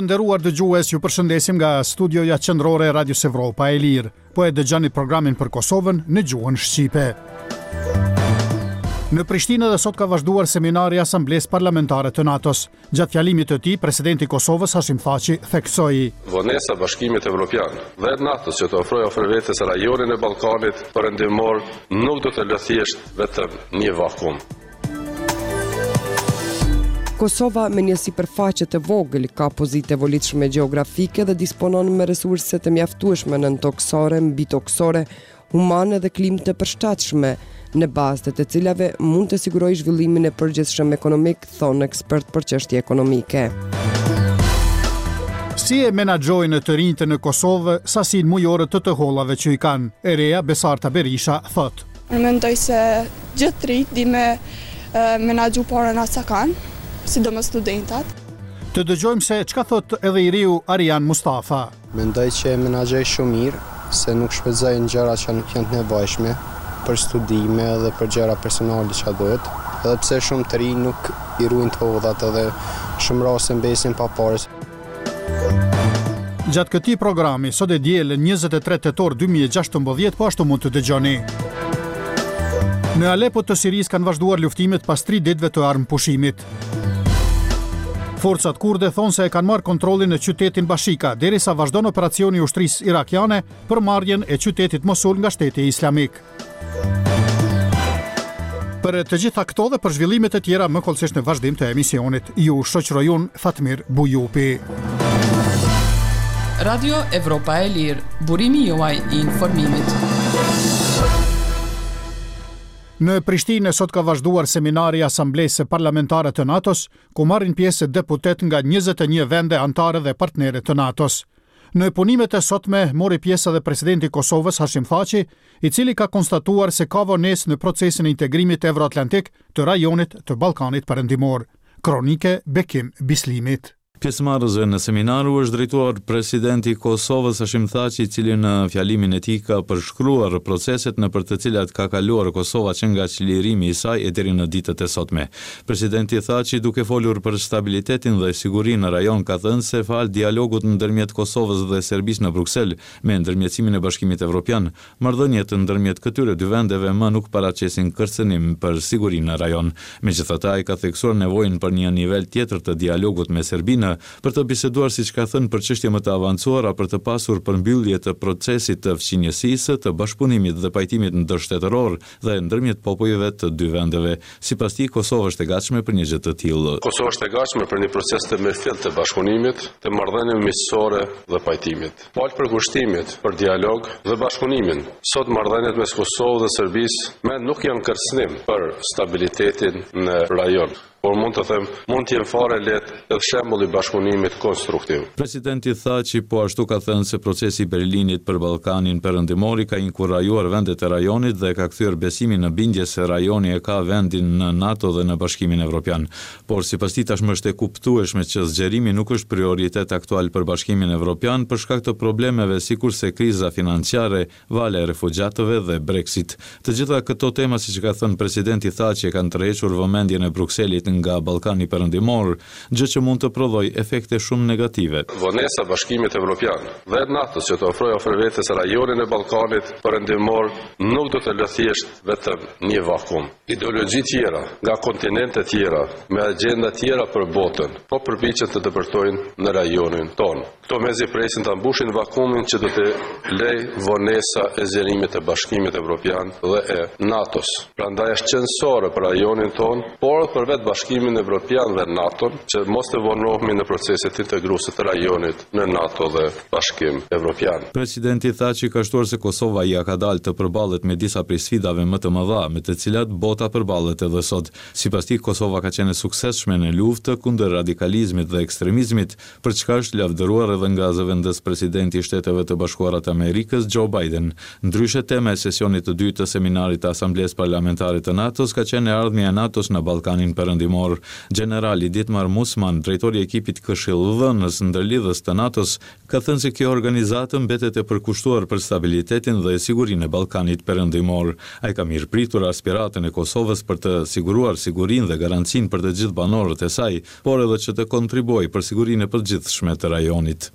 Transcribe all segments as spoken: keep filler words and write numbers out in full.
nderuar dëgjues, ju përshëndesim nga studioja qendrore e Radios Evropa e Lirë. Po e dëgjoni programin për Kosovën në gjuhën shqipe. Në Prishtinë dhe sot ka vazhduar seminari i Asamblesë Parlamentare të NATO-s. Gjatë fjalimit të tij, presidenti i Kosovës Hashim Thaçi theksoi: Vonesa e Bashkimit Evropian dhe e NATO-s që të ofrojë ofërvetes rajonin e Ballkanit perëndimor nuk do të lë thjesht vetëm një vakum. Kosova me një sipërfaqe të vogël ka pozitë e volitshme gjeografike dhe disponon me resurse të mjaftueshme nëntoksore, mbitoksore, humane dhe klimë të përshtatshme, në bazë të cilave mund të sigurojë zhvillimin e përgjithshëm ekonomik, thonë ekspert për çështje ekonomike. Si e menaxhojnë të rinjtë në Kosovë sasinë mujore të të hollave që i kanë? E reja Besarta Berisha thot: Mendoj se gjithë të rinjtë di me menaxhu porën atë sa kanë, sidomos studentat. Të dëgjojmë se çka thot edhe i riu Arian Mustafa. Mendoj që e menaxhoj shumë mirë, se nuk shpenzojnë gjëra që nuk janë të nevojshme për studime dhe për gjëra personale që duhet, edhe pse shumë të rinj nuk i ruajnë të hodhat edhe shumë raste mbesin pa parë. Gjatë këtij programi, sot e diel njëzet e tre tetor dy mijë e gjashtëmbëdhjetë, po ashtu mund të dëgjoni. Në Aleppo të Sirisë kanë vazhduar luftimet pas tri ditëve të armëpushimit. Forcat kurde thonë se e kanë marrë kontrollin e qytetin Bashika, derisa vazhdon operacioni i ushtrisë irakiane për marrjen e qytetit Mosul nga Shteti Islamik. Për të gjitha këto dhe për zhvillimet e tjera më kollësisht në vazhdim të emisionit, ju shoqëroj unë Fatmir Bujupi. Radio Evropa e Lirë, burimi juaj i informimit. Në Prishtinë sot ka vazhduar seminari i Asamblesë Parlamentare të NATO-s, ku marrin pjesë deputet nga njëzet e një vende anëtare dhe partnere të NATO-s. Në punimet e sotme mori pjesë edhe presidenti i Kosovës Hashim Thaçi, i cili ka konstatuar se ka vonesë në procesin e integrimit evroatlantik të rajonit të Ballkanit Perëndimor. Kronike Bekim Bislimit. Pjesëmarrësve në seminar u është drejtuar presidenti i Kosovës Hashim Thaçi, i cili në fjalimin e tij ka përshkruar proceset në për të cilat ka kaluar Kosova që nga çlirimi i saj e deri në ditët e sotme. Presidenti Thaçi, duke folur për stabilitetin dhe sigurinë në rajon, ka thënë se fal dialogut ndërmjet Kosovës dhe Serbisë në Bruksel me ndërmjetësimin e Bashkimit Evropian, marrëdhëniet ndërmjet këtyre dy vendeve më nuk paraqesin kërcënim për sigurinë në rajon. Megjithatë, ai ka theksuar nevojën për një nivel tjetër të dialogut me Serbinë për të biseduar, siç ka thënë, për çështje më të avancuara për të pasur përmbyllje të procesit të fqinjësisë, të bashkëpunimit dhe pajtimit ndërshtetëror dhe ndërmjet popujve të dy vendeve. Sipas tij, Kosova është e gatshme për një gjë të tillë. Kosova është e gatshme për një proces të mirëfillt të bashkëpunimit, të marrëdhënieve miqësore dhe pajtimit. Fal për kushtimit për dialog dhe bashkëpunimin. Sot marrëdhëniet mes Kosovës dhe Serbisë me nuk janë kërcënim për stabilitetin në rajon, por mund të them, mund të jenë fare lehtë edhe shembull i bashkëpunimit konstruktiv. Presidenti Thaçi po ashtu ka thënë se procesi i Berlinit për Ballkanin Perëndimor ka inkurajuar vendet e rajonit dhe ka kthyer besimin në bindje se rajoni e ka vendin në NATO dhe në Bashkimin Evropian. Por sipas tij tashmë është e kuptueshme që zgjerimi nuk është prioritet aktual për Bashkimin Evropian për shkak të problemeve sikurse kriza financiare, vala e refugjatëve dhe Brexit. Të gjitha këto tema, siç ka thënë presidenti Thaçi, kanë tërhequr vëmendjen e Brukselit nga Ballkani Perëndimor, gjë që mund të prodhojë efekte shumë negative. Vonesa e Bashkimit Evropian dhe e NATO-s që të ofrojë ofërvetes rajonin e Ballkanit Perëndimor nuk do të lë thjesht vetëm një vakum. Ideologji tjera nga kontinente tjera me agjenda tjera për botën, po përpiqen të depërtojnë në rajonin tonë. Këto mezi presin të mbushin vakumin që do të lej vonesa e zgjerimit të Bashkimit Evropian dhe e NATO-s. Prandaj është qendrore për rajonin tonë, por për vetë Bashkimin Evropian dhe NATO, që mos të vonohemi në proceset integruese të rajonit në NATO dhe Bashkim Evropian. Presidenti Thaçi ka shtuar se Kosova ja ka dalë të përballet me disa prej sfidave më të mëdha me të cilat bota përballet edhe sot. Sipas tij, Kosova ka qenë suksesshme në luftë kundër radikalizmit dhe ekstremizmit, për çka është lavdëruar edhe nga zëvendës presidenti i Shteteve të Bashkuara të Amerikës Joe Biden. Ndryshe, tema e sesionit të dytë të seminarit të Asamblesë Parlamentare të NATO-s ka qenë ardhmja e NATO-s në Ballkanin Perëndimor. perëndimor. Generali Dietmar Musman, drejtori i ekipit këshillëdhënës ndërlidhës të NATO-s, ka thënë se kjo organizatë mbetet e përkushtuar për stabilitetin dhe sigurinë e Ballkanit perëndimor. Ai ka mirëpritur aspiratën e Kosovës për të siguruar sigurinë dhe garancinë për të gjithë banorët e saj, por edhe që të kontribuojë për sigurinë e përgjithshme të rajonit.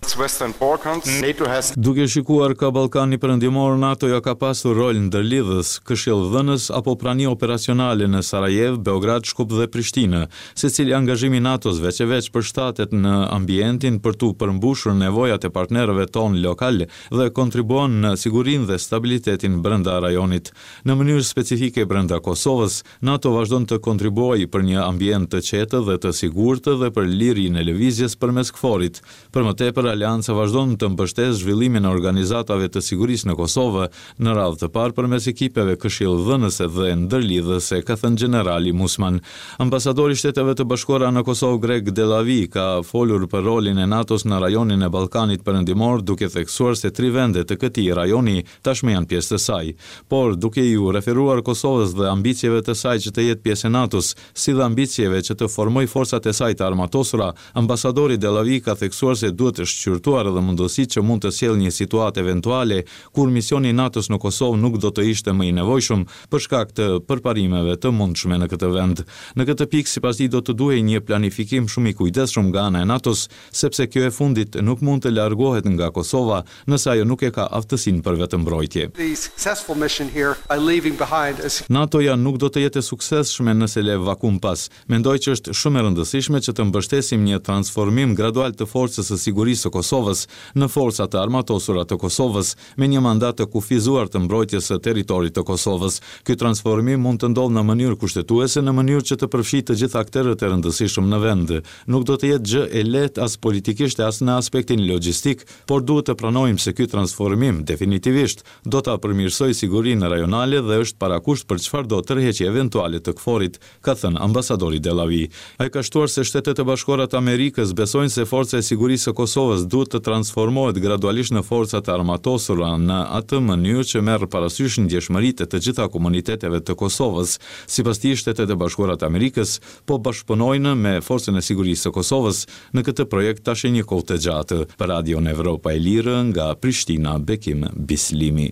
Duke shikuar ka Ballkani perëndimor, NATO ja ka pasur rol ndërlidhës, këshillëdhënës apo prani operacionale në Sarajevo, Beograd, Shkup dhe Prishtinë, secili angazhimi i NATO-s veç e veç përshtatet në ambientin për tu përmbushur nevojat e partnerëve tonë lokal dhe kontribuon në sigurinë dhe stabilitetin brenda rajonit. Në mënyrë specifike brenda Kosovës, NATO vazhdon të kontribuojë për një ambient të qetë dhe të sigurt dhe për lirinë e lëvizjes përmes KFOR-it. Për më tepër, Alianca vazhdon të mbështesë zhvillimin e organizatave të sigurisë në Kosovë, në radhë të parë përmes ekipeve këshillëdhënëse dhe ndërlidhëse, ka thënë generali Musman. Ambasadori i Shteteve të Bashkuara në Kosovë, Greg Delavi, ka folur për rolin e NATO-s në rajonin e Ballkanit perëndimor, duke theksuar se tri vende të këtij rajoni tashmë janë pjesë të saj. Por duke ju referuar Kosovës dhe ambicieve të saj që të jetë pjesë e NATO-s, si dhe ambicieve që të formojë forcat e saj të armatosura, ambasadori Delavi ka theksuar se duhet të shqyrtuar edhe mundësitë që mund të sjellë një situatë eventuale kur misioni i NATO-s në Kosovë nuk do të ishte më i nevojshëm për shkak të përparimeve të mundshme në këtë vend. Në këtë pikë, sipas tij, do të duhej një planifikim shumë i kujdesshëm nga ana e NATO-s, sepse kjo e fundit nuk mund të largohet nga Kosova nëse ajo nuk e ka aftësinë për vetëmbrojtje. NATO-ja nuk do të jetë e suksesshme nëse le vakum pas. Mendoj që është shumë e rëndësishme që të mbështesim një transformim gradual të forcës së sigurisë së Kosovës në forcat të armatosura të Kosovës me një mandat të kufizuar të mbrojtjes së territorit të Kosovës. Ky transformim mund të ndodhë në mënyrë kushtetuese, në mënyrë që të përfshijë të gjithë aktorët e rëndësishëm në vend. Nuk do të jetë gjë e lehtë as politikisht as në aspektin logjistik, por duhet të pranojmë se ky transformim definitivisht do ta përmirësojë sigurinë rajonale dhe është parakusht për çfarëdo tërheqje eventuale të KFOR-it, ka thënë ambasadori Delavi. Ai ka shtuar se Shtetet e Bashkuara të Amerikës besojnë se forca e sigurisë së Kosovës duhet të transformohet gradualisht në forca të armatosura në atë mënyrë që merr parasysh ndjeshmëritë të gjitha komuniteteve të Kosovës. Sipas tij, Shtetet e Bashkuara të Amerikës po bashkëpunojnë me Forcën e Sigurisë së Kosovës në këtë projekt tash një kohë të gjatë. Për Radion Evropa e Lirë nga Prishtina, Bekim Bislimi.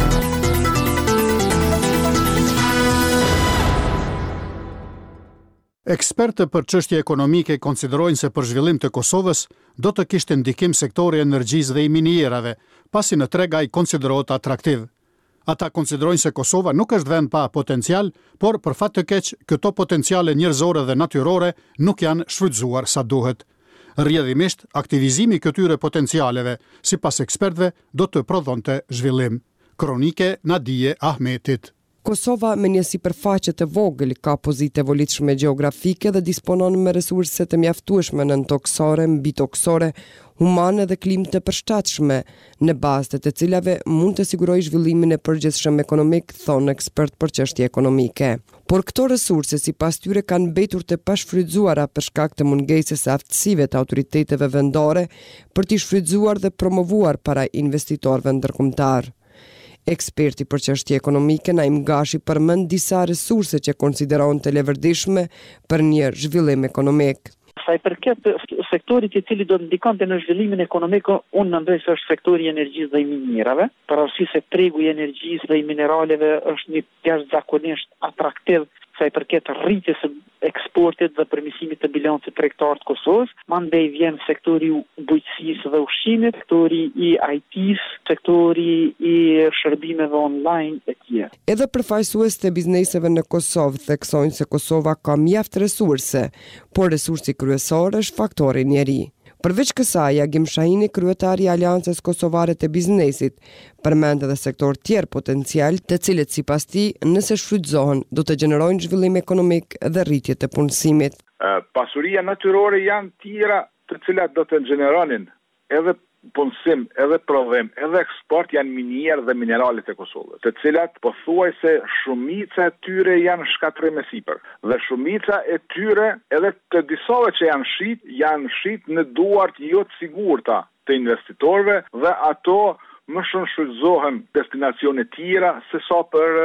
Ekspertë për çështje ekonomike konsiderojnë se për zhvillim të Kosovës do të kishte ndikim sektori i energjisë dhe i minierave, pasi në treg ai konsiderohet atraktiv. Ata konsiderojnë se Kosova nuk është vend pa potencial, por për fat të keq, këto potenciale njerëzore dhe natyrore nuk janë shfrytzuar sa duhet. Rrjedhimisht, aktivizimi i këtyre potencialeve, sipas ekspertëve, do të prodhonte zhvillim. Kronike Nadije Ahmetit. Kosova me një sipërfaqe të vogël ka pozitë e volitshme gjeografike dhe disponon me resurse të mjaftueshme nëntoksore, mbitoksore, humane dhe klimë të përshtatshme, në bazë të cilave mund të sigurojë zhvillimin e përgjithshëm ekonomik, thonë ekspert për çështje ekonomike. Por këto resurse sipas tyre kanë mbetur të pashfrytzuara për shkak të mungesës së aftësive të autoriteteve vendore për t'i shfrytzuar dhe promovuar para investitorëve ndërkombëtar. Eksperti për çështje ekonomike Naim Gashi përmend disa resurse që konsideron të levërdishme për një zhvillim ekonomik. Sa i përket sektorit i cili do të ndikonte në zhvillimin ekonomik, unë mendoj se është sektori i energjisë dhe i minierave, për arsye se tregu i energjisë dhe i mineraleve është një jashtëzakonisht atraktiv sa i përket rritjes së eksportit dhe përmirësimit të bilancit tregtar të Kosovës. Mandej vjen sektori i bujqësisë dhe ushqimit, sektori i I T-s, sektori i shërbimeve online e tjerë. Edhe përfaqësues të bizneseve në Kosovë theksojnë se Kosova ka mjaft resurse, por resursi kryesor është faktori njeri. Përveç kësaj, Agim Shahini, kryetari i Aleancës Kosovare të Biznesit, përmend edhe sektor tjerë potencial, të cilët sipas tij, nëse shfrytëzohen, do të gjenerojnë zhvillim ekonomik dhe rritje të punësimit. Pasuria natyrore janë tjera të cilat do të gjeneronin edhe punësim, edhe prodhim, edhe eksport janë minier dhe mineralet e Kosovës, të cilat pothuajse shumica e tyre janë shkatrim e sipër. Dhe shumica e tyre, edhe të disave që janë shit, janë shit në duart jo të sigurta të investitorëve dhe ato më shumë shfrytëzohen destinacione tjera se sa për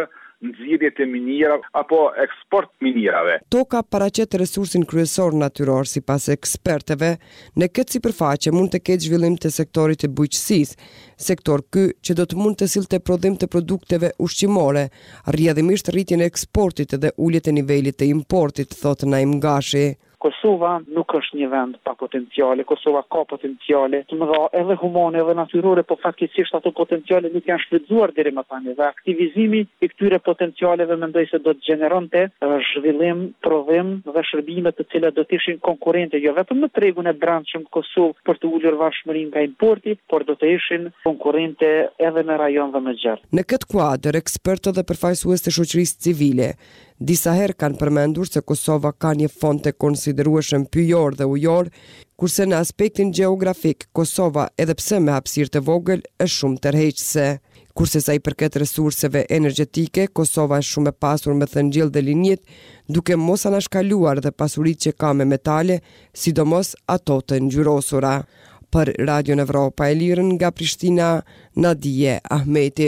nxirjet e minera apo eksport minirave. Toka paraqet resursin kryesor natyror sipas ekspertëve, në këtë sipërfaqe mund të ketë zhvillim të sektorit të bujqësisë, sektor ky që do të mund të sillte prodhim të produkteve ushqimore, rrjedhimisht rritjen e eksportit dhe uljet e nivelit të importit, thotë Naim Gashi. Kosova nuk është një vend pa potenciale, Kosova ka potenciale të mëdha edhe humane edhe natyrore, po faktikisht ato potenciale nuk janë shfrytzuar deri më tani dhe aktivizimi i këtyre potencialeve mendoj se do të gjeneronte zhvillim, prodhim dhe shërbime të cilat do të ishin konkurrente jo vetëm në tregun e brendshëm Kosovë për të ulur varfshmërinë nga importi, por do të ishin konkurrente edhe në rajon dhe më gjerë. Në këtë kuadër, ekspertët dhe përfaqësues të shoqërisë civile disa herë kanë përmendur se Kosova ka një fond të konsiderueshëm pyjor dhe ujor, kurse në aspektin gjeografik, Kosova, edhe pse me hapësirë të vogël, është shumë tërheqëse. Kurse sa i përket resurseve energjetike, Kosova është shumë e pasur me thëngjell dhe linjit, duke mos anashkaluar dhe pasuritë që ka me metale, sidomos ato të ngjyrosura. Për Radio Evropa e Lirën nga Prishtina, Nadije Ahmeti.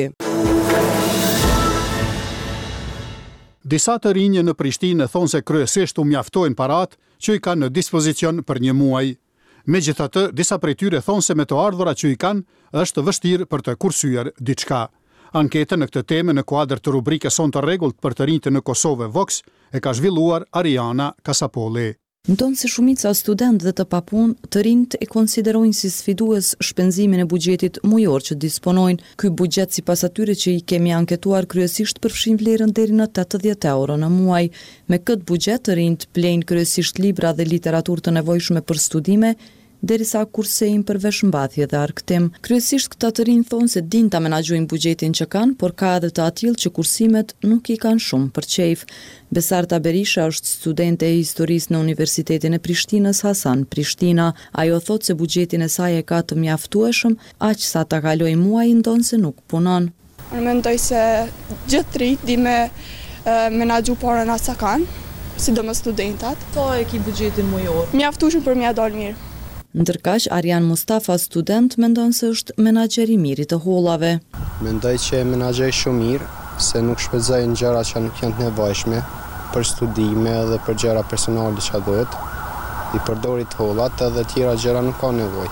Disa të rinj në Prishtinë thonë se kryesisht u mjaftojnë parat që i kanë në dispozicion për një muaj. Megjithatë, disa prej tyre thonë se me të ardhurat që i kanë, është vështirë për të kursyer diçka. Anketën në këtë temë në kuadër të rubrikës Son të rregullt për të rinjtë në Kosovë Vox e ka zhvilluar Ariana Kasapolli. Ndonë se shumica student dhe të papun, të rinjt e konsiderojnë si sfidues shpenzimin e buxhetit mujor që disponojnë. Ky buxhet sipas atyre që i kemi anketuar kryesisht përfshin vlerën deri në tetëdhjetë euro në muaj. Me këtë buxhet të rinjt blejnë kryesisht libra dhe literaturë të nevojshme për studime, derisa kursejnë për veshmbathje dhe argëtim. Kryesisht këta të rinj thonë se din ta menaxhojnë buxhetin që kanë, por ka edhe të atill që kursimet nuk i kanë shumë për qejf. Besarta Berisha është studente e historisë në Universitetin e Prishtinës Hasan Prishtina. Ajo thotë se buxhetin e saj e ka të mjaftueshëm, aq sa ta kalojë muaj ndonë se nuk punon. Unë mendoj se gjithë rrit di me menaxhu parën asa kanë, sidomos studentat. Sa e ki buxhetin mujor? Mjaftueshëm për mja dalë mirë. Ndërkaq, Arjan Mustafa, student, mendon se është menaxher i mirë të hollave. Mendoj që e menaxhoj shumë mirë, se nuk shpenzoj në gjëra që nuk janë të nevojshme, për studime dhe për gjëra personale që duhet, i përdori të hollat edhe tjera gjëra nuk ka nevojë.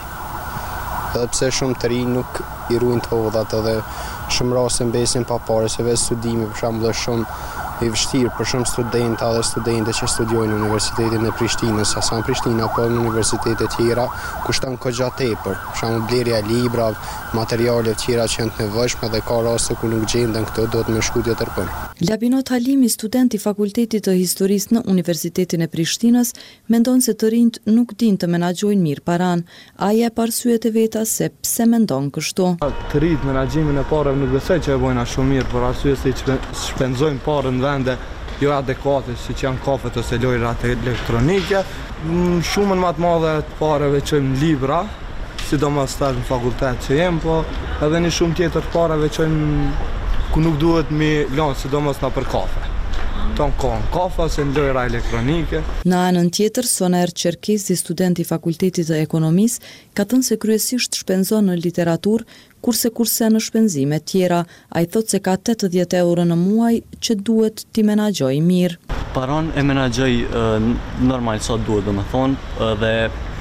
Edhe pse shumë të rinj nuk i ruajnë të hollat edhe shumë raste mbesin pa parë, se vetë studime për shembull është shumë i vështirë për shumë studenta dhe studente që studiojnë në Universitetin e Prishtinës, Hasan Prishtina, apo në universitete tjera, kushton kogja tepër. Për shembull blerja e libra, materiale tjera që janë të nevojshme dhe ka raste ku nuk gjenden këto, duhet me shku tjetër punë. Labinot Halimi, student i Fakultetit të Historisë në Universitetin e Prishtinës, mendon se të rinjt nuk din të menaxhojnë mirë paran. Ai e parsyet e veta se pse mendon kështu. Të rinjt menaxhimin e parave nuk besoj që e bojnë shumë mirë, por arsye se shpenzojnë parën vende jo adekuate, siç janë kafet ose lojrat elektronike. Shumën më të madhe të parave çojmë libra, sidomos tash në fakultet që jem, po edhe një shumë tjetër të parave çojmë ku nuk duhet mi lanë, sidomos na për kafe. Ton kon kafe ose lojra elektronike. Në anën tjetër, Soner Çerkezi, student i Fakultetit të Ekonomisë, ka thënë se kryesisht shpenzon në literaturë, kurse kurse në shpenzime tjera. Ai thotë se ka tetëdhjetë euro në muaj që duhet t'i menaxhojë mirë. Paron e menaxhoj normal sa duhet, domethënë, dhe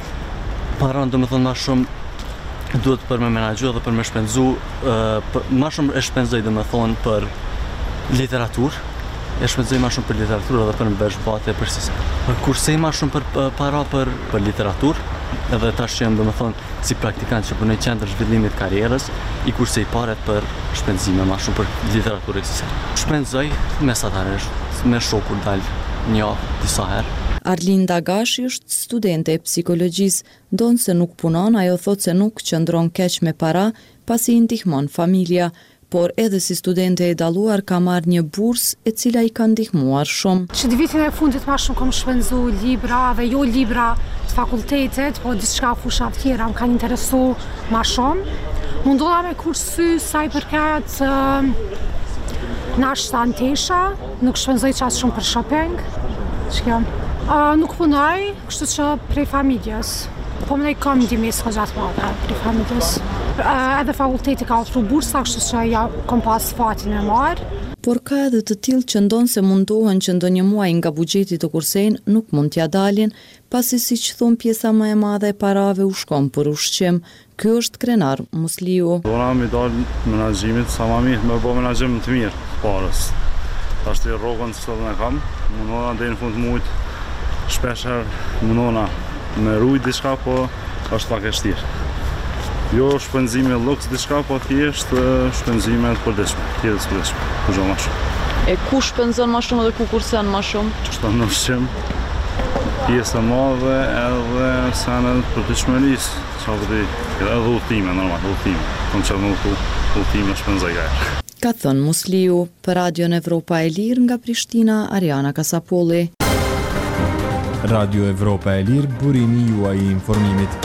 paron domethënë më shumë duhet për me menaxhu dhe për me shpenzu, më shumë e shpenzoj domethënë për literaturë. E shpenzoj më shumë për literaturë dhe për në veshmbathje përgjithësi. Kursej më shumë për para për për literaturë, edhe tash jam domethënë si praktikant që punoj në qendër zhvillimit karrierës, i kursej paret për shpenzime më shumë për literaturë ekzistencë. Shpenzoj mesatarisht me shokun dal një javë disa herë. Arlinda Gashi është studente e psikologjisë, ndonë se nuk punon, ajo thotë se nuk qëndron keq me para, pasi i ndihmon familja, por edhe si studente e dalluar ka marrë një bursë e cila i ka ndihmuar shumë. Që di vitin e fundit ma shumë kam shpenzu libra dhe jo libra të fakultetit, po diçka fusha tjera më kanë interesu ma shumë. Mundoha me kursy sa i përket uh, nashta antesha, nuk shpenzoj qatë shumë për shopping. Uh, nuk punoj, kështu që prej familjes. Po më ne kam ndihmës gjatë madhe prej familjes. Uh, edhe fakulteti ka ofru bursa, kështu që ja kam pas fatin e marrë. Por ka edhe të tillë që ndonë se mundohen që ndonjë muaj nga buxheti të kursejnë nuk mund t'ja dalin, pasi siç thon pjesa më e madhe e parave u shkon për ushqim. Ky është Krenar Musliu. Dona mi dal menaxhimit sa më mirë, më bë menaxhim të mirë parës. Tash ti rrogën që të kam, mundona deri në fund të muajit. Shpeshher mundona me rujt diçka, po është pak e vështirë. Jo shpenzime luks diçka, po thjesht shpenzime të përditshme, tjetër të përditshme, po jo më shumë. E ku shpenzon më shumë dhe ku kursen më shumë? Çfarë në ushqim, pjesë e madhe edhe sanë të përditshmërisë, çfarë di, edhe udhëtime normal, udhëtime. Kam çfarë më udhëtime shpenzoj gjerë. Ka thënë Musliu, për Radion Evropa e Lirë nga Prishtina, Ariana Kasapolli. Radio Evropa e Lirë, burimi juaj i informimit.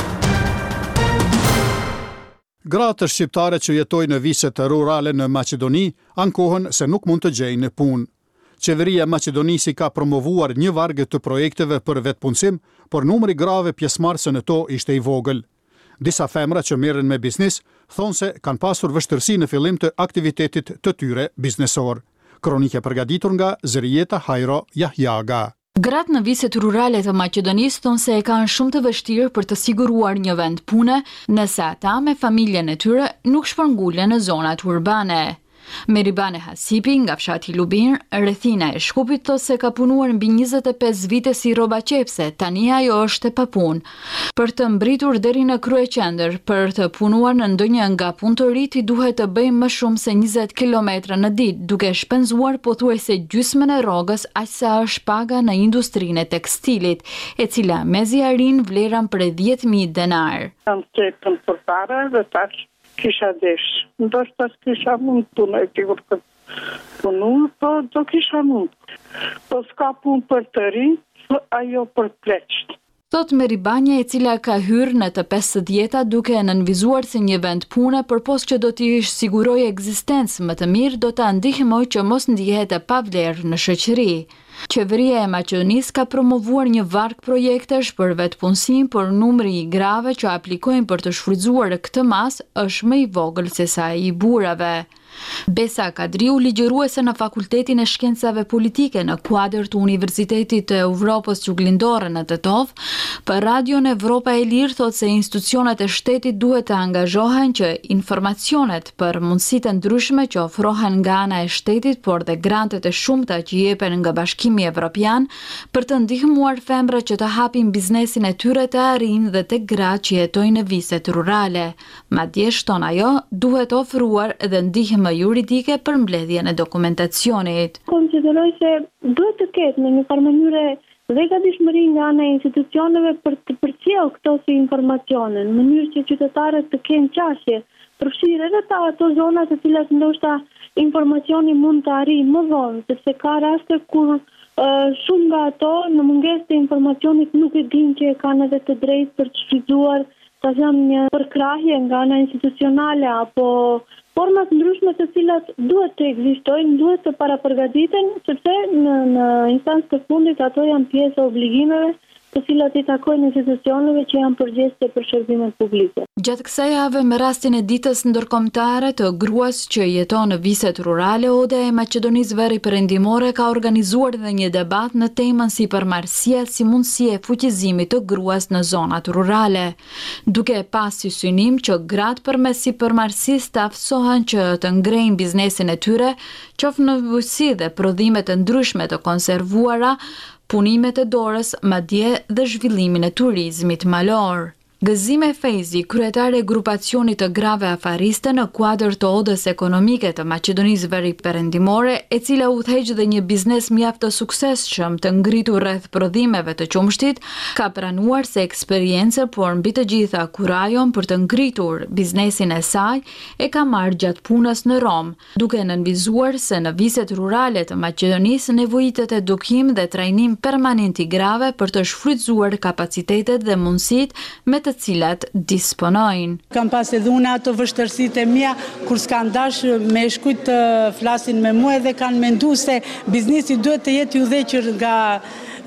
Gratë shqiptare që jetojnë në viset rurale në Maqedoni ankohen se nuk mund të gjejnë punë. Qeveria e Maqedonisë ka promovuar një vargë të projekteve për vetpunësim, por numri grave pjesëmarrëse në to ishte i vogël. Disa femra që merren me biznes thonë se kanë pasur vështirësi në fillim të aktivitetit të tyre biznesor. Kronike përgatitur nga Zërijeta Hajro Jahjaga. Gratë në viset rurale të Maqedonisë thonë se e kanë shumë të vështirë për të siguruar një vend pune, nëse ata me familjen e tyre nuk shpërngulen në zonat urbane. Meribane Hasipi nga fshati Lubin, rrethina e Shkupit, thotë se ka punuar mbi njëzet e pesë vite si rroba qepse, tani ajo është e papunë. Për të mbritur deri në kryeqendër, për të punuar në ndonjë nga punëtorit i duhet të bëjmë më shumë se njëzet kilometra në ditë, duke shpenzuar pothuajse gjysmën e rrogës aq sa është paga në industrinë e tekstilit, e cila mezi arrin vlerën për dhjetë mijë denar. Kam qepën për para dhe tash kisha desh. Ndoshta kisha mund të punoj, sigur të punu, po do kisha mund. Po s'ka punë për të rinj, ajo për pleqt. Thot Meribanja, e cila ka hyrë në të pesëdhjeta duke nënvizuar se një vend pune, përpos që do t'i siguroj ekzistencë më të mirë, do ta ndihmoj që mos ndihet e pavlerë në shoqëri. Qeveria e Maqedonisë ka promovuar një varg projektesh për vetpunësim, por numri i grave që aplikojnë për të shfrytzuar këtë mas është më i vogël se sa i burrave. Besa Kadriu, ligjëruese në Fakultetin e Shkencave Politike në kuadër të Universitetit të Evropës Juglindore në Tetov, për Radion Evropa e Lirë thotë se institucionet e shtetit duhet të angazhohen që informacionet për mundësitë ndryshme që ofrohen nga ana e shtetit, por dhe grantet e shumta që jepen nga Bashkimi Evropian, për të ndihmuar femrat që të hapin biznesin e tyre të arrijnë dhe të gratë që jetojnë në viset rurale. Madje shton ajo, duhet ofruar edhe ndihmë juridike për mbledhjen e dokumentacionit. Konsideroj se duhet të ketë në një farë mënyrë dhe gatishmëri nga ana e institucioneve për të përcjellë këto si informacione, në mënyrë që qytetarët të kenë qasje, përfshirë edhe ta ato zona të cilat ndoshta informacioni mund të arrijë më vonë, sepse ka raste kur uh, shumë nga ato në mungesë të informacionit nuk e dinë që e kanë edhe të drejtë për të shfrytzuar ta them një përkrahje nga ana institucionale apo format ndryshme të cilat duhet të ekzistojnë, duhet të parapërgatiten, sepse në, në instancë të fundit ato janë pjesë e obligimeve të cilat i takojnë institucioneve që janë përgjegjëse për shërbimet publike. Gjatë kësaj jave, me rastin e ditës ndërkombëtare të gruas që jeton në viset rurale, Oda e Maqedonisë Veri Perëndimore ka organizuar dhe një debat në temën sipërmarrësia si mundësi e fuqizimit të gruas në zonat rurale, duke pas si synim që gratë përmes sipërmarrësisë të aftësohen që të ngrejnë biznesin e tyre, qoftë në bujqësi dhe prodhime të ndryshme të konservuara, punimet e dorës, madje dhe zhvillimin e turizmit malor. Gëzime Fejzi, kryetare e grupacionit të grave afariste në kuadër të Odës ekonomike të Maqedonisë Veri Perëndimore, e cila udhëheq dhe një biznes mjaft të suksesshëm të ngritur rreth prodhimeve të qumshtit, ka pranuar se eksperiencë, por mbi të gjitha kurajon për të ngritur biznesin e saj, e ka marrë gjatë punës në Rom, duke nënvizuar se në viset rurale të Maqedonisë nevojitet edukim dhe trajnim permanent i grave për të shfrytzuar kapacitetet dhe mundësitë me të cilat disponojnë. Kam pas edhe unë ato vështërsitë e mia kur s'kan dash me shkujt të flasin me mua dhe kanë menduar se biznesi duhet të jetë i udhëhequr nga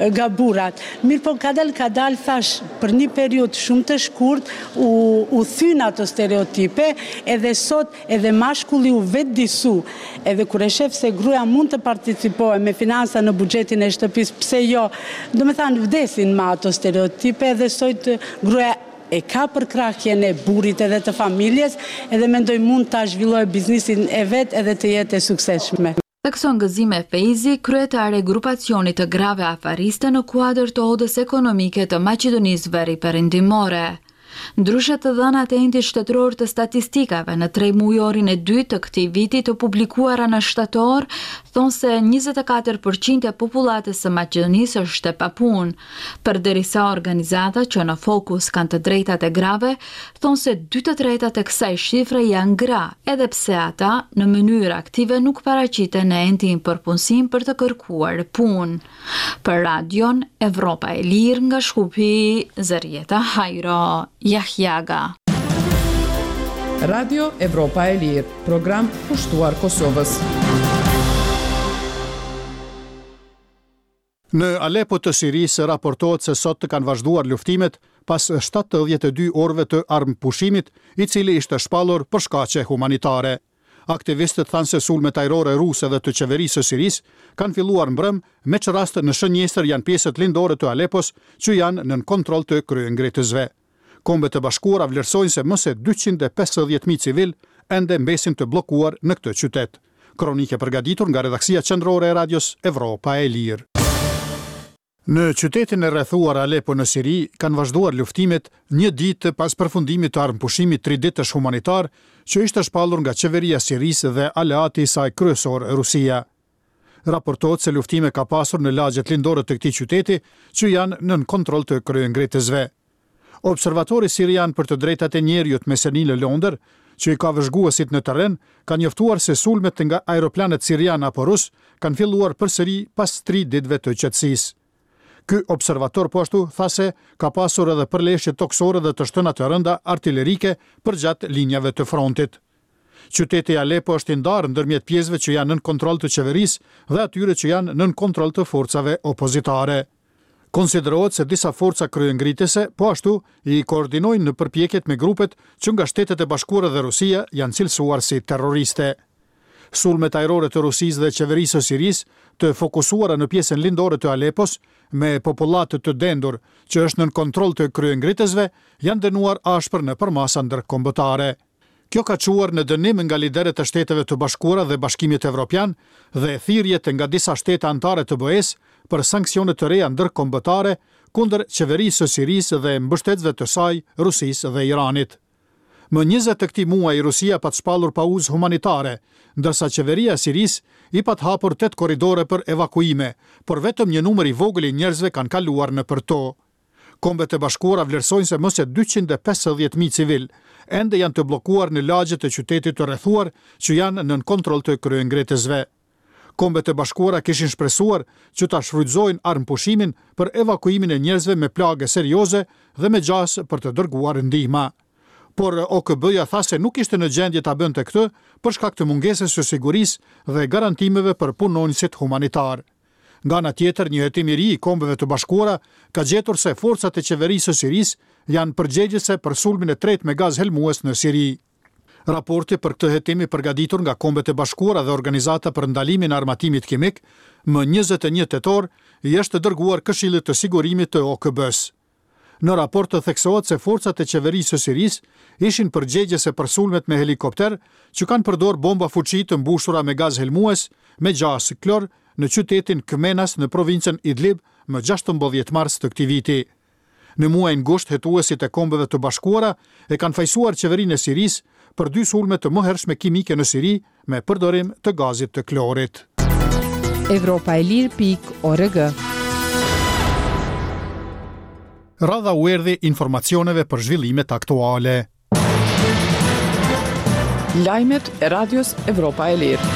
gaburat. Mirë po kadal kadal thash për një periudhë shumë të shkurt u u thyn ato stereotipe, edhe sot edhe mashkulli u vetdisu. Edhe kur e shef se gruaja mund të participojë me financa në buxhetin e shtëpisë, pse jo? Do të thënë vdesin me ato stereotipe, edhe sot gruaja e ka për krahjen e burrit edhe të familjes, edhe mendoj mund ta zhvillojë biznesin e vet edhe të jetë e suksesshme. Thekson Gëzime Feizi, kryetare e grupacionit të grave afariste në kuadër të odës ekonomike të Maqedonisë Veriperëndimore. Ndryshe të dhënat e endit shtetëror të statistikave në tre mujorin e dytë të këtij viti të publikuara në shtator, thonë se njëzet e katër përqind e popullatës së Maqedonisë është e papunë, përderisa organizata që në fokus kanë të drejtat e grave, thonë se dy të tretat e kësaj shifre janë gra, edhe pse ata në mënyrë aktive nuk paraqiten në endin përpunësim për të kërkuar punë. Për Radion Evropa e Lirë nga Shkupi, Zërieta Hajro. Jahjaga. Radio Evropa e Lirë, program pushtuar Kosovës. Në Alepo të Sirisë raportohet se sot të kanë vazhduar luftimet pas shtatëdhjetë e dy orëve të armpushimit, i cili ishte shpallur për shkaqe humanitare. Aktivistët thanë se sulmet ajrore ruse dhe të qeverisë së Sirisë kanë filluar mbrëm, me që rast në shënjestër janë pjesët lindore të Alepos që janë nën kontroll të kryengritësve. Kombet e Bashkuara vlerësojnë se më se dyqind e pesëdhjetë mijë civil ende mbesin të bllokuar në këtë qytet. Kronike përgatitur nga redaksia qendrore e Radios Evropa e Lirë. Në qytetin e rrethuar Alepo në Siri kanë vazhduar luftimet një ditë pas përfundimit të armpushimit triditësh humanitar që ishte shpallur nga qeveria e Sirisë dhe aleati i saj kryesor Rusia. Raportohet se luftime ka pasur në lagjet lindore të këtij qyteti që janë nën kontroll të kryengritësve. Observatori sirian për të drejtat e njerëzit Mesenil Londër, që i ka vëzhguesit në terren, ka njoftuar se sulmet nga aeroplanet sirian apo rus kanë filluar përsëri pas tri ditëve të qetësisë. Ky observator po ashtu tha se ka pasur edhe përleshje toksore dhe të shtëna të rënda artillerike përgjatë linjave të frontit. Qyteti Alepo është i ndarë ndërmjet pjesëve që janë nën kontroll të qeverisë dhe atyre që janë nën kontroll të forcave opozitare. Konsiderohet se disa forca kryengritëse po ashtu i koordinojnë në përpjekjet me grupet që nga Shtetet e Bashkuara dhe Rusia janë cilësuar si terroriste. Sulmet ajrore të Rusisë dhe qeverisë së Sirisë të fokusuara në pjesën lindore të Alepos me popullat të dendur që është nën kontroll të kryengritësve janë dënuar ashpër në përmasa ndërkombëtare. Kjo ka quar në dënim nga lideret e Shteteve të Bashkuara dhe Bashkimit Evropian dhe thirrjet nga disa shtete anëtare të B E-s për sanksione të reja ndërkombëtare kundër qeverisë së Sirisë dhe mbështetësve të saj, Rusisë dhe Iranit. Më njëzet të këtij muaji Rusia pat shpallur pauzë humanitare, ndërsa qeveria e Sirisë i pat hapur tetë korridore për evakuime, por vetëm një numër i vogël i njerëzve kanë kaluar nëpër to. Kombet e Bashkuara vlerësojnë se më se dyqind e pesëdhjetë mijë civil ende janë të bllokuar në lagjet e qytetit të rrethuar që janë nën kontroll të kryengritësve. Kombet e Bashkuara kishin shpresuar që ta shfrytëzojnë armpushimin për evakuimin e njerëzve me plagë serioze dhe me gjas për të dërguar ndihmë. Por O K B-ja tha se nuk ishte në gjendje ta bënte këtë për shkak të mungesës së sigurisë dhe garantimeve për punonjësit humanitar. Nga ana tjetër, një hetim i ri i Kombeve të Bashkuara ka gjetur se forcat e qeverisë së Sirisë janë përgjegjëse për sulmin e tretë me gaz helmues në Siri. Raporti për këtë hetim i përgatitur nga Kombet e Bashkuara dhe Organizata për ndalimin e armatimit kimik, më njëzet e një tetor, i është dërguar Këshillit të Sigurimit të O K B-s. Në raport të theksohet se forcat e qeverisë së Sirisë ishin përgjegjëse për sulmet me helikopter që kanë përdor bomba fuqi të mbushura me gaz helmues me gjas klor në qytetin Këmenas në provincën Idlib më gjashtëmbëdhjetë mars të këtij viti. Në muajin gusht, hetuesit e Kombeve të Bashkuara e kanë fajsuar qeverinë e Sirisë për dy sulme të mëhershme kimike në Siri me përdorim të gazit të klorit. Evropa e Lirë pikë org. Radha u erdhi informacioneve për zhvillimet aktuale. Lajmet e Radios Evropa e Lirë.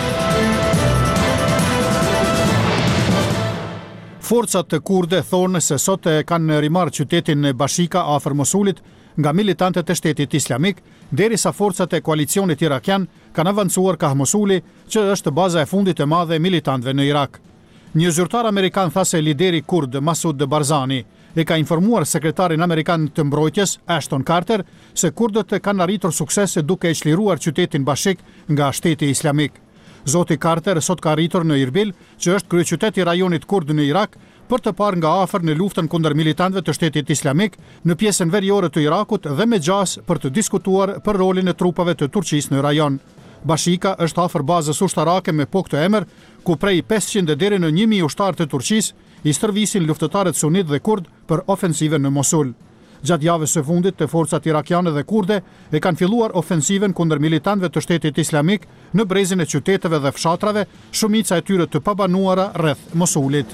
Forcat të kurde thonë se sot e kanë rimarrë qytetin Bashika afër Mosulit nga militantët e Shtetit Islamik, derisa forcat e koalicionit irakian kanë avancuar ka Mosuli, që është baza e fundit e madhe e militantëve në Irak. Një zyrtar amerikan tha se lideri kurd Masoud Barzani e ka informuar sekretarin amerikan të mbrojtjes Ashton Carter se kurdët kanë arritur suksese duke e çliruar qytetin Bashik nga Shteti Islamik. Zoti Carter sot ka arritur në Irbil, që është kryeqyteti i rajonit kurd në Irak, për të parë nga afër në luftën kundër militantëve të Shtetit Islamik në pjesën veriore të Irakut dhe me gjas për të diskutuar për rolin e trupave të Turqisë në rajon. Bashika është afër bazës ushtarake me pok të emër, ku prej pesëqind deri në një mijë ushtarë të Turqisë i stërvisin luftëtarët sunit dhe kurd për ofensiven në Mosul. Gjatë javës së fundit të forcat irakiane dhe kurde e kanë filluar ofensiven kundër militantëve të Shtetit Islamik në brezin e qyteteve dhe fshatrave, shumica e tyre të pabanuara rreth Mosulit.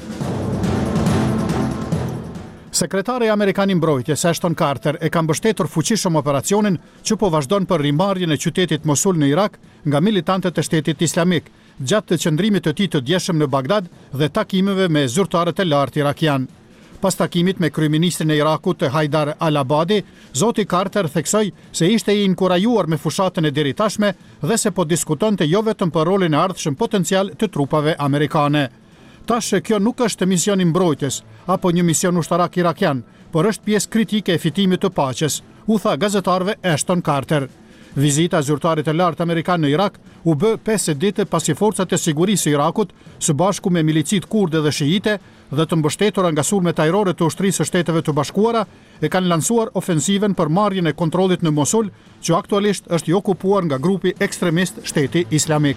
Sekretari Amerikan i mbrojtjes Ashton Carter e ka mbështetur fuqishëm operacionin që po vazhdon për rimarrjen e qytetit Mosul në Irak nga militantët e Shtetit Islamik, gjatë të qëndrimit të tij të djeshëm në Bagdad dhe takimeve me zyrtarët e lartë irakian. Pas takimit me kryeministrin e Irakut Haidar al-Abadi, zoti Carter theksoi se ishte i inkurajuar me fushatën e deri tashme dhe se po diskutonte jo vetëm për rolin e ardhshëm potencial të trupave amerikane. Tash kjo nuk është mision i mbrojtjes apo një mision ushtarak irakian, por është pjesë kritike e fitimit të paqes, u tha gazetarëve Ashton Carter. Vizita e zyrtarit të lartë amerikan në Irak u bë pesë ditë pasi forcat e sigurisë së Irakut, së bashku me milicit kurde dhe shiite dhe të mbështetura nga sulmet ajrore të ushtrisë së Shteteve të Bashkuara, e kanë lansuar ofensiven për marrjen e kontrollit në Mosul, që aktualisht është i okupuar nga grupi ekstremist Shteti Islamik.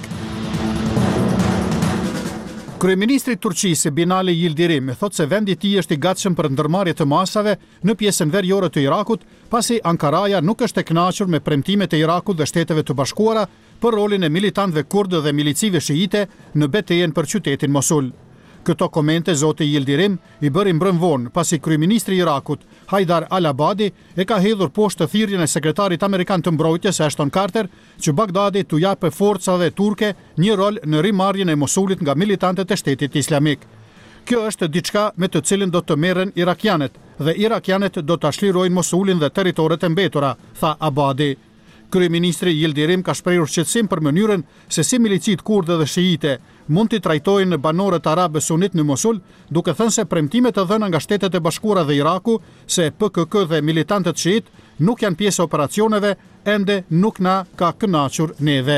Kryeministri i Turqisë Binali Yildirim thotë se vendi i tij është i gatshëm për ndërmarrje të masave në pjesën veriore të Irakut, pasi Ankaraja nuk është e kënaqur me premtimet e Irakut dhe Shteteve të Bashkuara për rolin e militantëve kurdë dhe milicive shiite në betejën për qytetin Mosul. Këto komente zoti Yildirim i bëri mbrëm vonë pasi kryeministri i Irakut Haidar al-Abadi e ka hedhur poshtë thirrjen e sekretarit amerikan të mbrojtjes Ashton Carter që Bagdadi t'u japë forcave turke një rol në rimarrjen e Mosulit nga militantët e Shtetit Islamik. Kjo është diçka me të cilën do të merren irakianët dhe irakianët do ta shlirojnë Mosulin dhe territoret e mbetura, tha Abadi. Kryeministri Yildirim ka shprehur shqetësim për mënyrën se si milicit kurde dhe shiite mund t'i trajtojnë banorët arabë sunit në Mosul, duke thënë se premtimet e dhëna nga Shtetet e Bashkuara dhe Iraku se P K K dhe militantët shiit nuk janë pjesë e operacioneve ende nuk na ka kënaqur neve.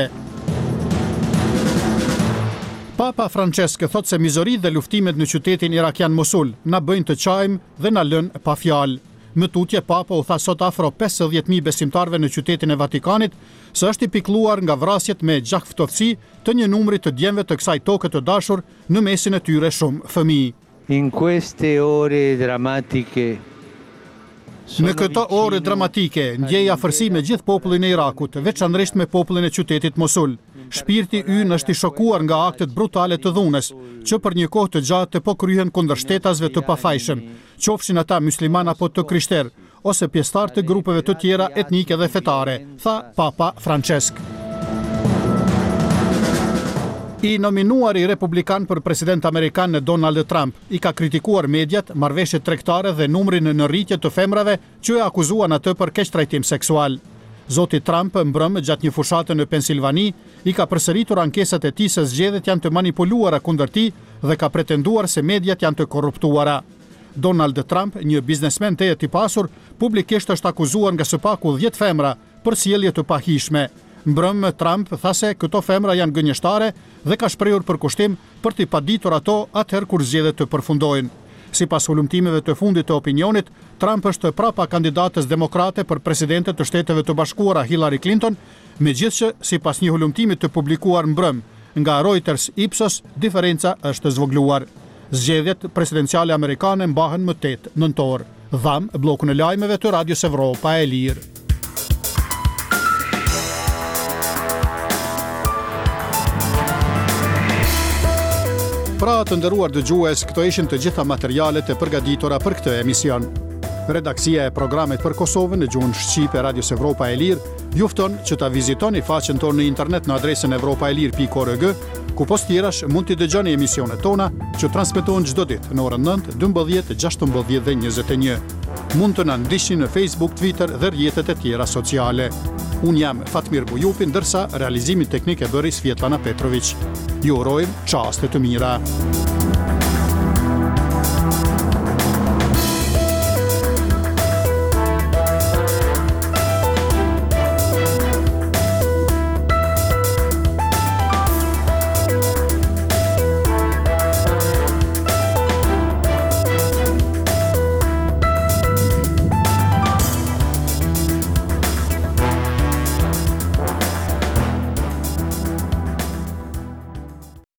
Papa Francesc thotë se mizorit dhe luftimet në qytetin irakian Mosul na bëjnë të qajmë dhe na lënë pa fjalë. Më tutje Papa u tha sot afro pesëdhjetë mijë besimtarve në qytetin e Vatikanit se është i pikëlluar nga vrasjet me gjak ftofsi të një numri të djemve të kësaj toke të dashur, në mesin e tyre shumë fëmijë. In queste ore drammatiche Në këto ore dramatike, ndjej afërsi me gjithë popullin e Irakut, veçanërisht me popullin e qytetit Mosul. Shpirti ynë është i shokuar nga aktet brutale të dhunës, që për një kohë të gjatë po kryhen kundër shtetasve të pafajshëm, qofshin ata musliman apo të krishterë, ose pjesëtar të grupeve të tjera etnike dhe fetare, tha Papa Francesc. I nominuari republikan për president amerikan Donald Trump i ka kritikuar mediat, marrëveshjet tregtare dhe numrin në rritje të femrave që e akuzuan atë për keqtrajtim seksual. Zoti Trump mbrëm gjatë një fushate në Pensilvani i ka përsëritur ankesat e tij se zgjedhjet janë të manipuluara kundër tij dhe ka pretenduar se mediat janë të korruptuara. Donald Trump, një biznesmen tejet i pasur, publikisht është akuzuar nga së paku dhjetë femra për sjellje të pahishme. Mbrëm Trump tha se këto femra janë gënjeshtare dhe ka shprehur përkushtim për t'i paditur ato atëherë kur zgjedhjet të përfundojnë. Sipas hulumtimeve të fundit të opinionit, Trump është prapa kandidatës demokrate për presidente të Shteteve të Bashkuara Hillary Clinton, megjithse sipas një hulumtimi të publikuar mbrëm nga Reuters Ipsos, diferenca është zvogluar. Zgjedhjet presidenciale amerikane mbahen më tetë nëntor. Dham bllokun e lajmeve të Radios Evropa e Lirë. Pra të nderuar dëgjues, këto ishin të gjitha materialet e përgatitura për këtë emision. Redaksia e programit për Kosovën në gjuhën shqipe Radios Evropa e Lirë ju fton që ta vizitoni faqen tonë në internet në adresën evropaelir pikë org, ku post tjerash mund t'i dëgjoni emisionet tona që transmetohen çdo ditë në orën nëntë, dymbëdhjetë, gjashtëmbëdhjetë dhe njëzet e një. Mund të na ndiqni në Facebook, Twitter dhe rrjetet e tjera sociale. Unë jam Fatmir Bujupi, ndërsa realizimin teknik e bëri Svetlana Petrović. Ju urojmë çaste të mira.